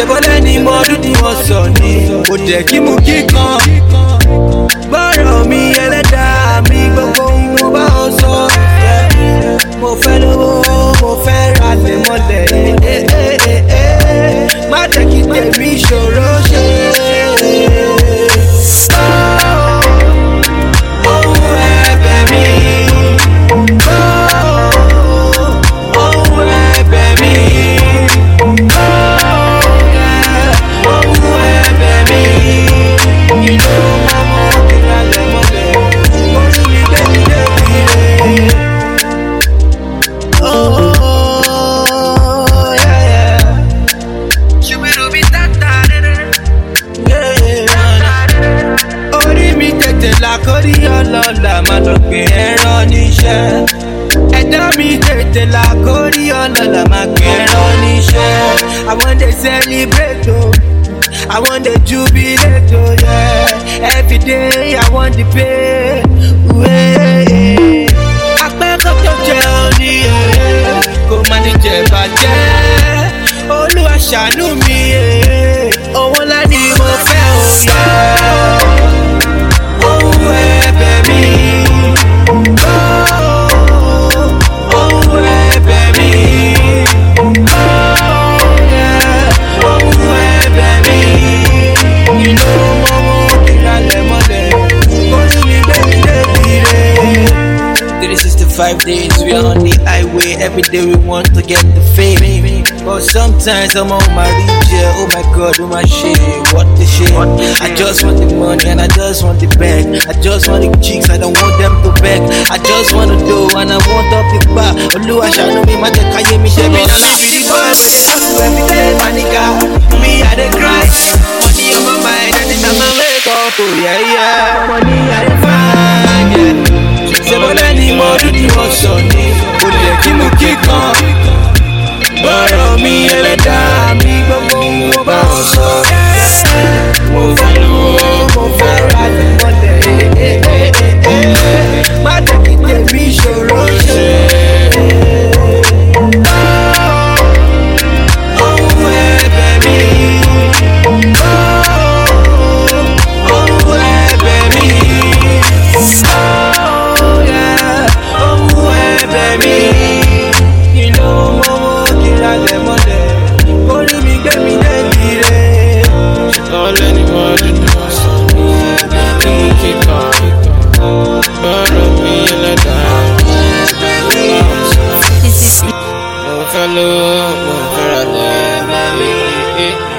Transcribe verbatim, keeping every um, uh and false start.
bọ́lẹ̀ ni mo ọdún tí wọ́n sọ ni mo jẹ́ kí mo kíkan gbọ́rọ̀ mi ẹlẹ́dàá mi gbogbo ohun mo bá ọ sọ mo fẹ́ lówó mo fẹ́ ra lè mọ́lẹ̀ má jẹ́ kí tèmi ṣòro ṣe. Lákòrí ọlọ́lá máa lọ pé ẹ̀rọ níṣẹ́. Ẹ̀dá mi tètè lákòrí ọlọ́lá máa pé ẹ̀rọ níṣẹ́. I want to celebrate o, I want to jubilate o, yeah. Every day I want to pay. Apẹ́kọ̀ tó jẹun ní ẹ̀ kò má ní jẹ bàjẹ́. Olúwa ṣàánú mi, owó ńlá ni mo fẹ́ o, yeah. Five days we are on the highway. Every day we want to get the fame, but sometimes I'm on my region. Oh my God, oh my shit, what the shit. I just want the money and I just want the bag. I just want the chicks, I don't want them to beg. I just want to do and I want up the bar. Oluwa shine me, my deck, I hear me share me. Don't leave me the boy, but they hustle every day, my nigga. Me I dey cry, money on my mind and it's on my wake up. Oh yeah yeah, money I dey find, yeah. Ṣé bọ́lẹ̀ ni mo ọdún tí wọ́n sọ ni mo lè kí mo kíkan gbọ́rọ̀ mi ẹlẹ́dàá mi gbogbo ohun mo bá ọ sọ. Mo fẹ́ lówó mo fẹ́ ra lè mọ́lẹ̀ má jẹ́ kí tèmi ṣòro ṣe. Ohun ẹ̀bẹ̀ mi. Hello, hello, hello.